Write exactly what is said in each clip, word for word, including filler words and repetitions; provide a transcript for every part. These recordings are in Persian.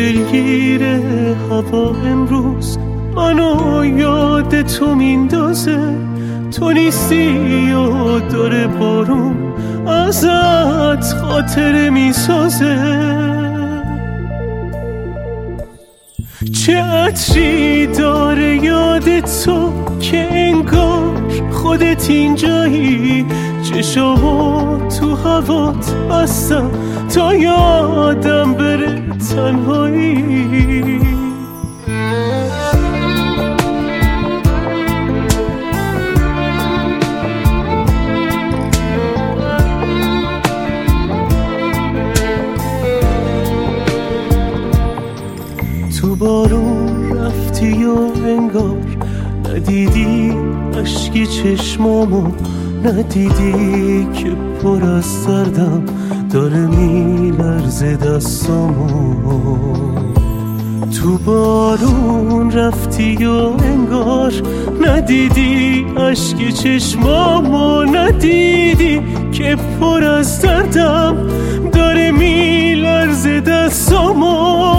دلگیر هوا امروز منو یاد تو میندازه. تو نیستی و داره بارون ازت خاطره میسازه. چه عطری داره یاد تو که انگار خودت اینجایی. چشامو تو هوات بستم تا یادم بره تنهایی. تو بارون رفتی و انگار ندیدی اشکی چشمامو، ندیدی که پر از دردم داره میلرزه دستامو. تو بارون رفتی و انگار ندیدی اشکی چشمامو، ندیدی که پر از دردم داره میلرزه دستامو.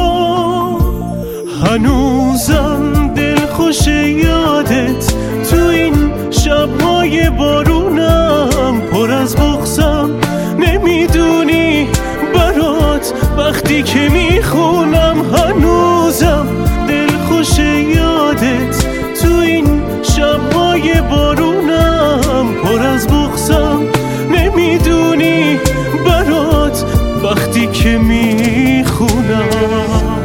هنوزم دل خوش یادت تو این شب‌های بارونم، پر از بغضم نمیدونی برات وقتی که میخونم. هنوزم دل خوش یادت تو این شب‌های بارونم، پر از بغضم نمیدونی برات وقتی که میخونم.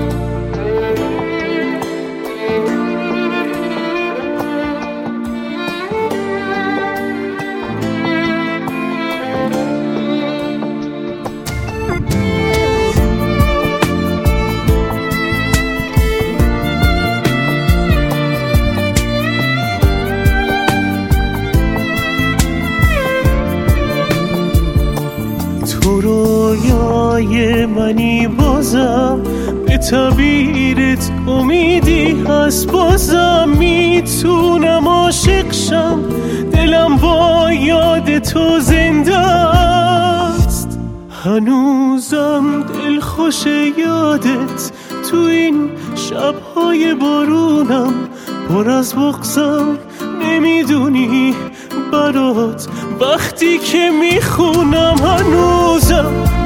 تو رویای منی بازم، به تعبیرت امیدی هست بازم. میتونم عاشق شم، دلم با یاد تو زنده است. هنوزم دل خوش یادت تو این شب‌های بارونم، پر از بغضم نمیدونی برات وقتی که میخونم. هنوزم